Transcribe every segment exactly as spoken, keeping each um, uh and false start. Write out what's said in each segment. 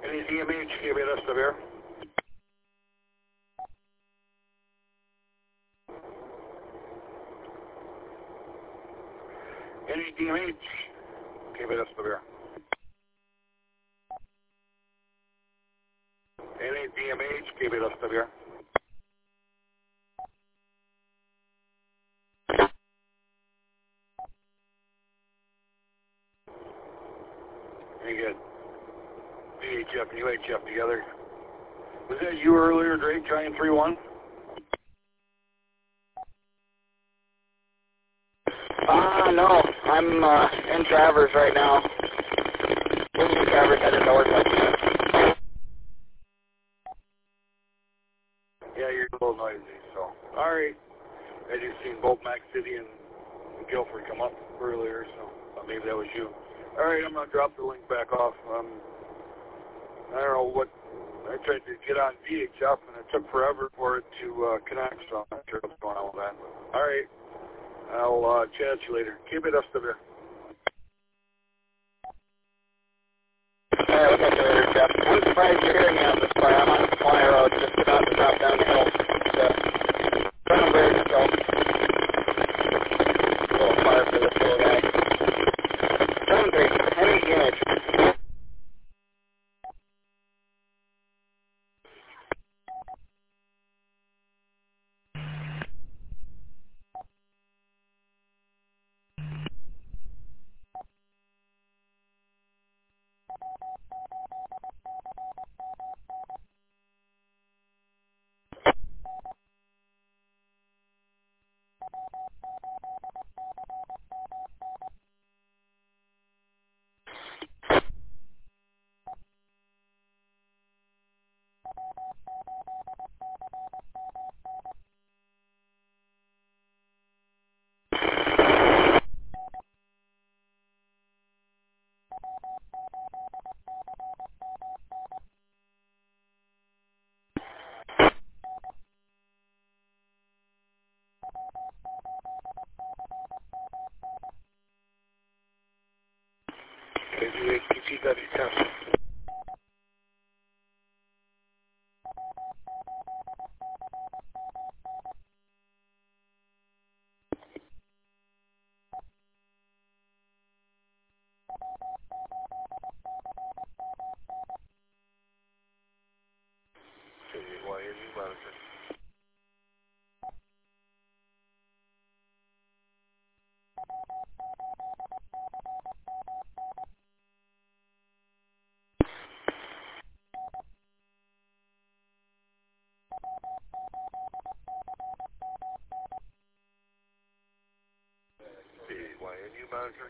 Any D M H, give it us the bear. Any D M H, give it us the bear. Any D M H, give it us the bear. Very good. V H F and U H F together. Was that you earlier, Drake, Giant three one? Uh, no. I'm uh, in Travers right now. Leaving Travers headed north like that. Yeah, you're a little noisy, so. Alright. I just seen both Mac City and Guilford come up earlier, so uh, maybe that was you. Alright, I'm going to drop the link back off. Um, I don't know what, I tried to get on V H F and it took forever for it to uh, connect, so I'm not sure what's going on with that. Alright, I'll uh, chat you later. Keep it up to there. Alright, we'll catch you later, Jeff. I'm surprised you're hearing me on this part. I'm on Supply Road, just about to drop down the hill. So, front bridge, so, a little far for this little guy. seven three, any image. K G H P T W test. K Y N U monitor. K Y N U monitor.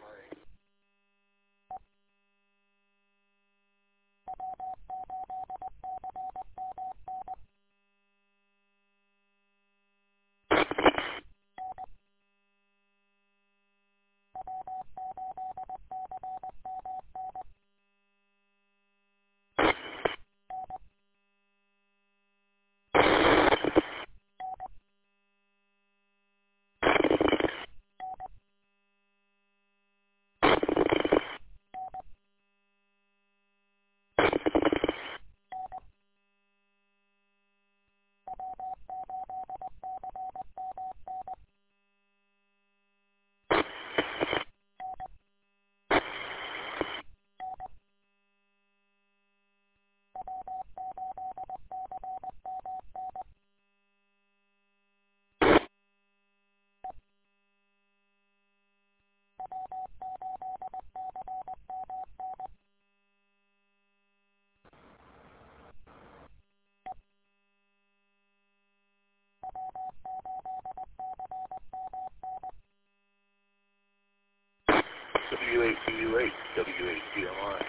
W A C U eight, W A C M I.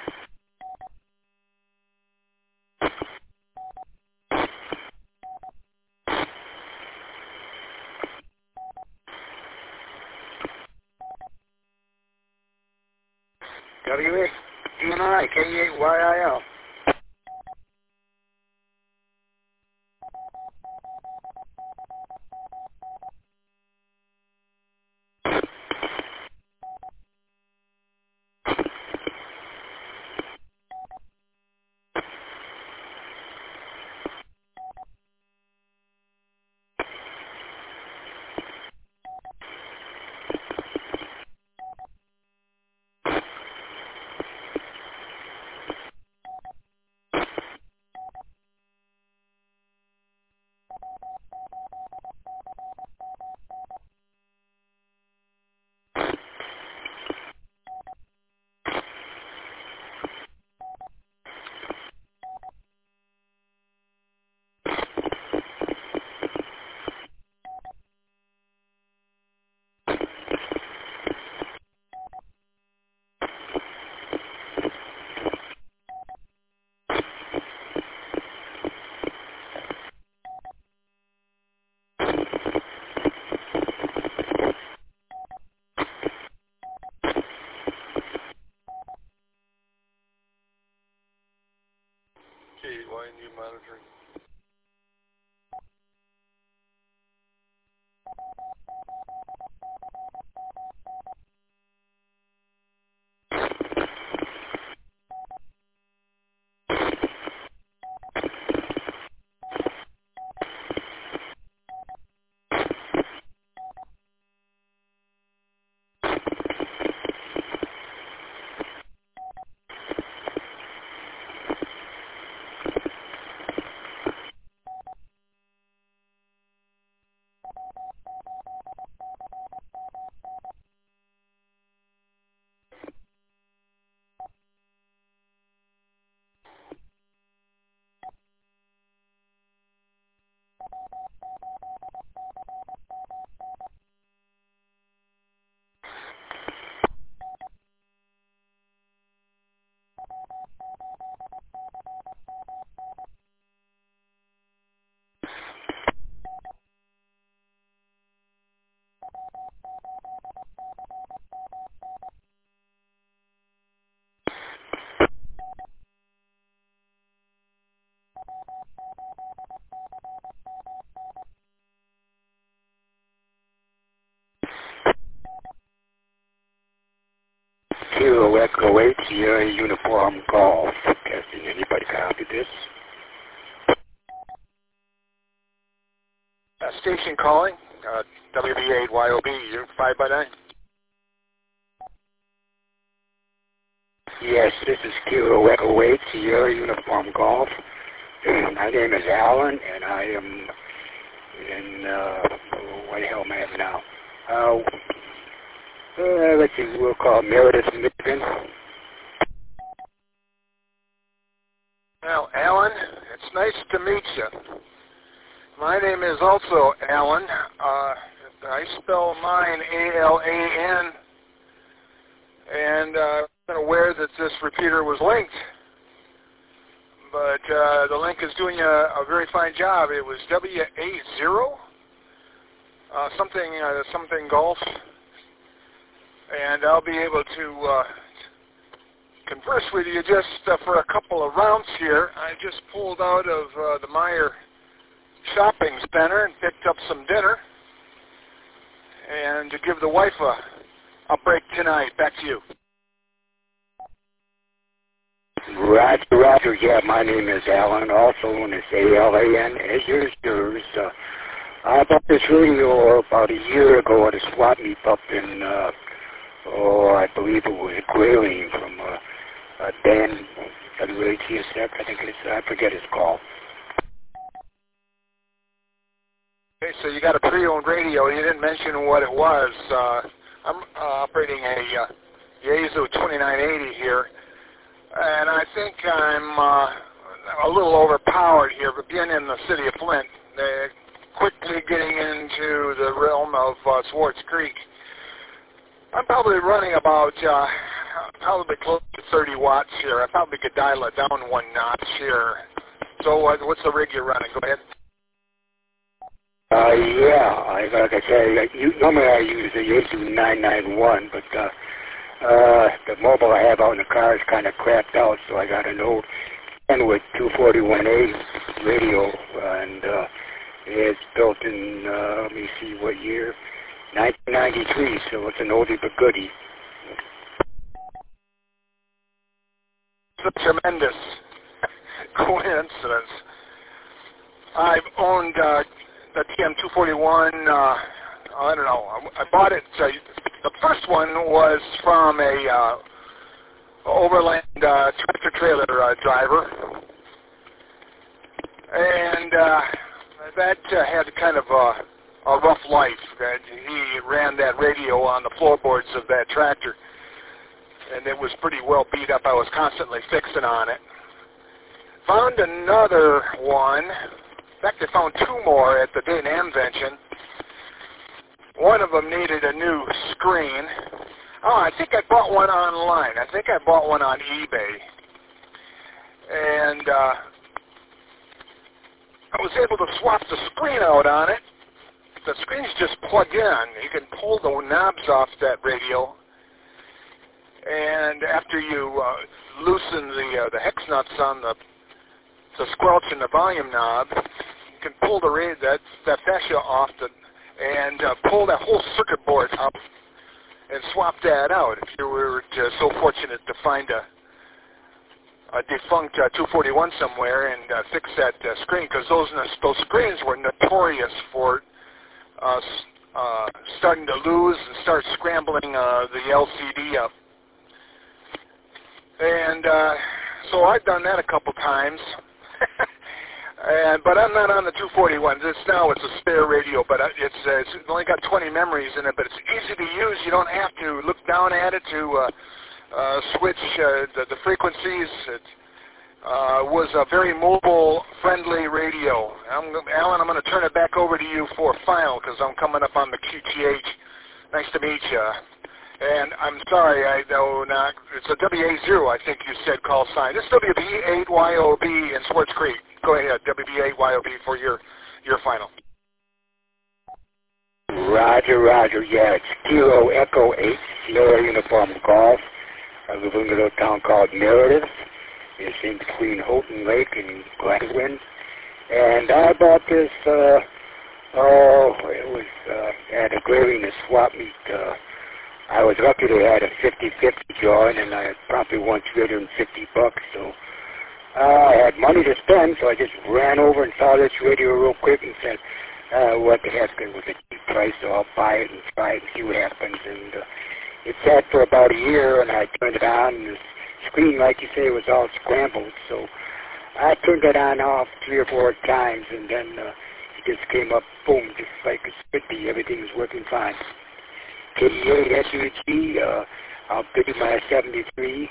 W A G N I, K E eight Y I L. Kilo Echo eight, Sierra Uniform Golf. Testing, anybody copy this? Uh, station calling, uh, W B eight Y O B, you're five by nine? Yes, this is Kilo Echo eight, Sierra Uniform Golf. My name is Alan, and I am in, uh, what the hell am I at now? Uh, uh, let's see, we'll call Meredith, Michigan. Well, Alan, it's nice to meet you. My name is also Alan. Uh, I spell mine A L A N, and uh, I'm aware that this repeater was linked. But uh, the link is doing a, a very fine job. It was W A zero, uh, something, uh, something golf, and I'll be able to uh, converse with you just uh, for a couple of rounds here. I just pulled out of uh, the Meyer shopping center and picked up some dinner, and to give the wife a, a break tonight. Back to you. Roger, Roger. Yeah, my name is Alan, also known as A L A N, as yours, yours. Uh, I bought this radio about a year ago at a swap meet up in, uh, oh, I believe it was Grayling from uh, uh, Dan, W A T S F, I think it's, I forget his call. Okay, so you got a pre-owned radio. You didn't mention what it was. Uh, I'm uh, operating a uh, Yaesu twenty-nine eighty here. And I think I'm uh, a little overpowered here, but being in the city of Flint, uh, quickly getting into the realm of uh, Swartz Creek. I'm probably running about uh, probably close to thirty watts here. I probably could dial it down one notch here. So uh, what's the rig you're running? Go ahead. Uh, yeah, I, like I said, you, normally I use the Yaesu nine ninety-one, but uh, Uh, the mobile I have out in the car is kind of crapped out, so I got an old Kenwood two forty-one A radio, and uh, it's built in, uh, let me see what year, nineteen ninety-three, so it's an oldie but goodie. It's a tremendous coincidence. I've owned uh, the T M two forty-one, uh, I don't know, I bought it, uh, the first one was from a uh, overland uh, tractor-trailer uh, driver, and uh, that uh, had kind of a, a rough life. That he ran that radio on the floorboards of that tractor, and it was pretty well beat up. I was constantly fixing on it. Found another one. In fact, I found two more at the Dayton Amvention. One of them needed a new screen. Oh, I think I bought one online. I think I bought one on eBay. And uh, I was able to swap the screen out on it. The screen's just plug in. You can pull the knobs off that radio. And after you uh, loosen the uh, the hex nuts on the the squelch and the volume knob, you can pull the ra- that that fascia off the and uh, pull that whole circuit board up and swap that out if you were to, so fortunate to find a, a defunct uh, two forty-one somewhere and uh, fix that uh, screen, because those those screens were notorious for uh, uh, starting to lose and start scrambling uh, the L C D up. And uh, so I've done that a couple times. And, but I'm not on the two forty-one. This now it's a spare radio, but it's, uh, it's only got twenty memories in it. But it's easy to use. You don't have to look down at it to uh, uh, switch uh, the, the frequencies. It uh, was a very mobile-friendly radio. I'm, Alan, I'm going to turn it back over to you for final because I'm coming up on the Q T H. Nice to meet you. And I'm sorry, I know not. It's a W A zero, I think you said, call sign. This is W B eight Y O B in Swartz Creek. Go ahead, W B eight Y O B for your your final. Roger, Roger. Yeah, it's Kilo Echo eight, Sierra Uniform Golf. I live in a little town called Meredith. It's in between Houghton Lake and Glasswind. And I bought this, uh, oh, it was uh, at a Grayling swap meet. Uh, I was lucky they had a fifty fifty drawing, and I probably won three hundred fifty bucks. So uh, I had money to spend, so I just ran over and saw this radio real quick and said, uh, what the heck, it was a cheap price, so I'll buy it and try it and see what happens. And uh, it sat for about a year, and I turned it on, and the screen, like you say, was all scrambled. So I turned it on off three or four times, and then uh, it just came up, boom, just like it should be. Everything was working fine. K E eight S U G, uh, I'll give you my seventy-three.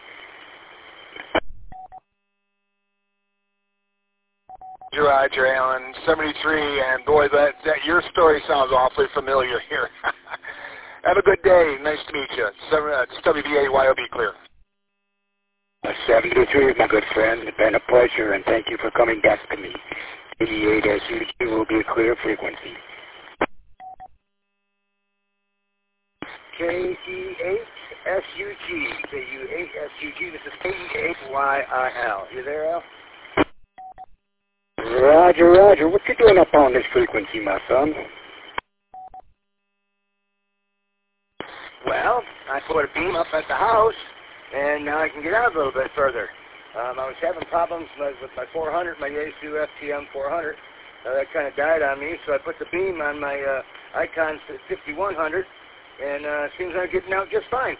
Roger, Alan, seventy-three, and boy, that, that your story sounds awfully familiar here. Have a good day. Nice to meet you. Seven, uh, it's W B A Y O B Clear. Uh, seventy-three, my good friend. It's been a pleasure, and thank you for coming back to me. eighty-eight S U G will be a clear frequency. K E eight S U G. K E eight S U G. This is K E eight Y I L. You there, Al? Roger, Roger. What you doing up on this frequency, my son? Well, I put a beam up at the house, and now I can get out a little bit further. Um, I was having problems with my four hundred, my Yaesu F T M four hundred. Uh, that kind of died on me, so I put the beam on my uh, Icon fifty-one hundred, and uh, it seems I'm getting out just fine.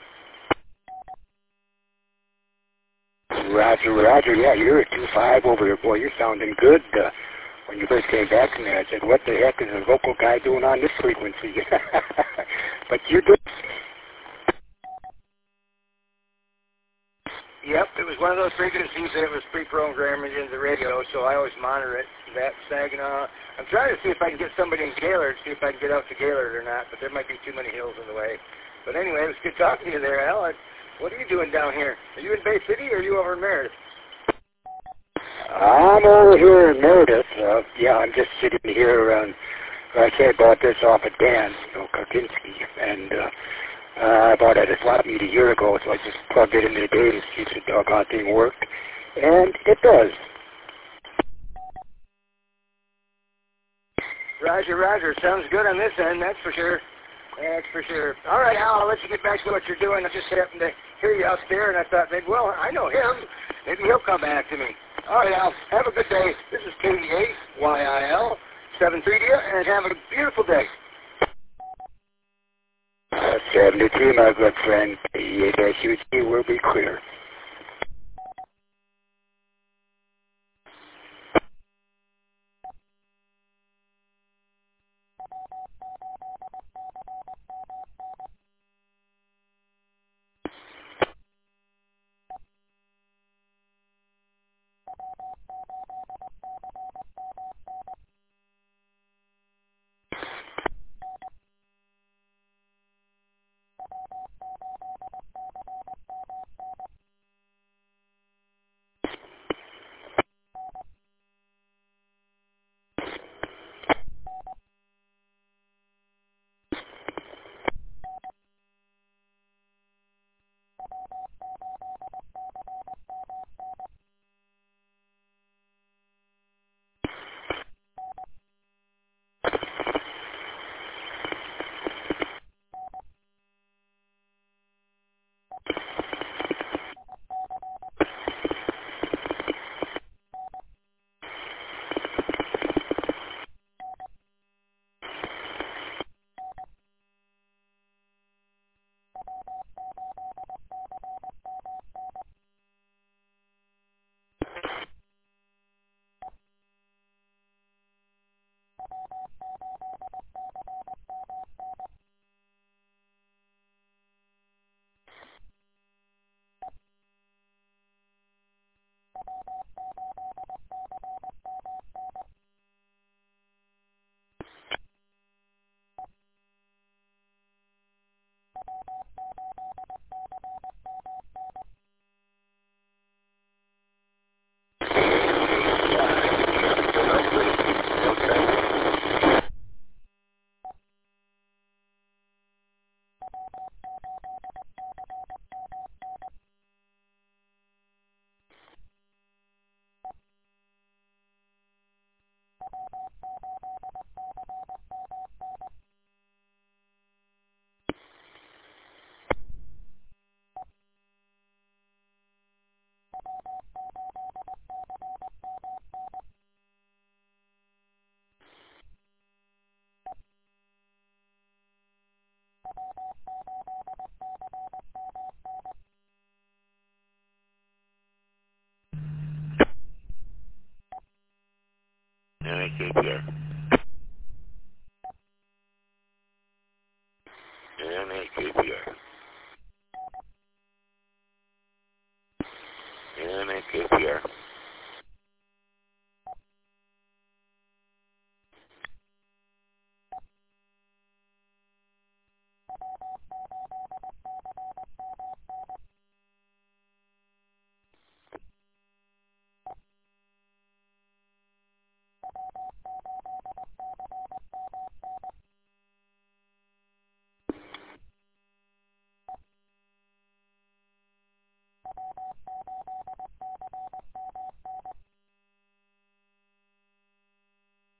Roger, Roger. Yeah, you're a two five over here, boy. You're sounding good. Uh, when you first came back from there, I said, what the heck is a local guy doing on this frequency? But you're good. Yep, it was one of those frequencies that it was pre-programmed into the radio, so I always monitor it. That Saginaw. I'm trying to see if I can get somebody in Gaylord, see if I can get out to Gaylord or not, but there might be too many hills in the way. But anyway, it was good talking to you there, Al. What are you doing down here? Are you in Bay City or are you over in Meredith? I'm over here in Meredith. Uh, yeah, I'm just sitting here. Um, like I said, I bought this off of Dan, you know, Karkinski, and uh, uh, I bought it at a swap meet a year ago, so I just plugged it into the day to see if the doggone thing worked, and it does. Roger, Roger. Sounds good on this end, that's for sure. That's for sure. All right, Al, I'll let you get back to what you're doing. I just happened to hear you out there, and I thought, maybe, well, I know him. Maybe he'll come back to me. All right, Al, have a good day. This is K E eight Y I L, seven three to you, and have a beautiful day. Uh, seventy-three, my good friend. K E eight S U G will be clear. N A K P R. N A K P R.